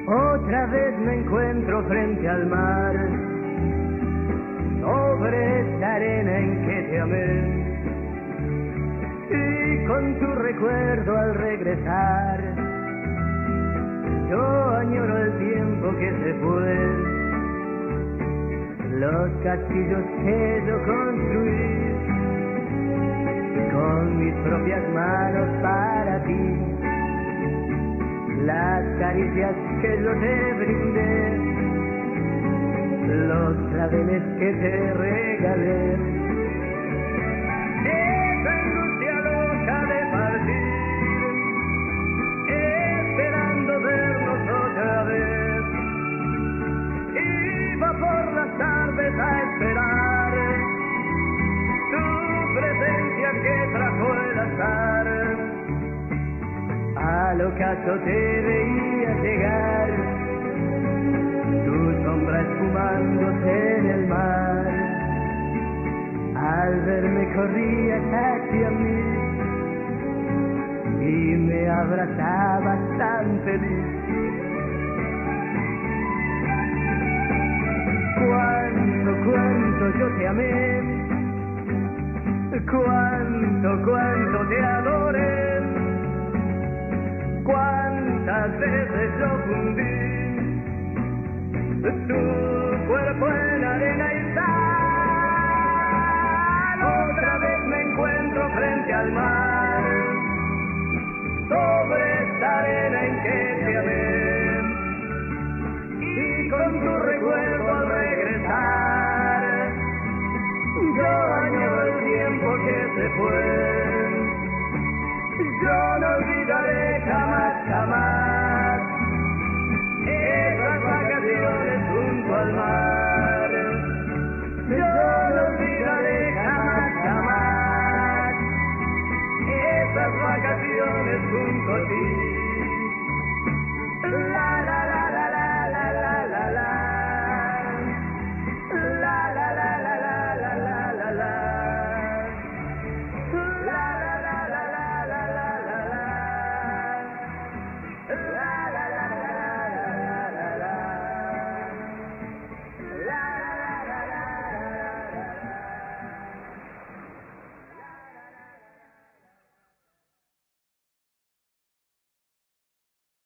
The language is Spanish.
Otra vez me encuentro frente al mar, sobre esta arena en que te amé, y con tu recuerdo al regresar, yo añoro el tiempo que se fue, los castillos que yo construí, con mis propias manos para ti, las caricias que yo te brindé, los claveles que te regalé, esa angustia loca de partir, esperando vernos otra vez, iba por las tardes a esperar tu presencia que trajo el azar. Al ocaso te veía llegar, tu sombra esfumándose en el mar. Al verme corrías hacia mí y me abrazabas tan feliz. Cuánto yo te amé, cuánto te adoré, cuántas veces yo fundí tu cuerpo en arena y sal. Otra vez me encuentro frente al mar, sobre esta arena en que te amé, y con tu recuerdo al regresar, yo añoro el tiempo que se fue. Yo no olvidaré jamás, jamás esas vacaciones junto al mar. Yo no olvidaré jamás, jamás esas vacaciones junto a ti. La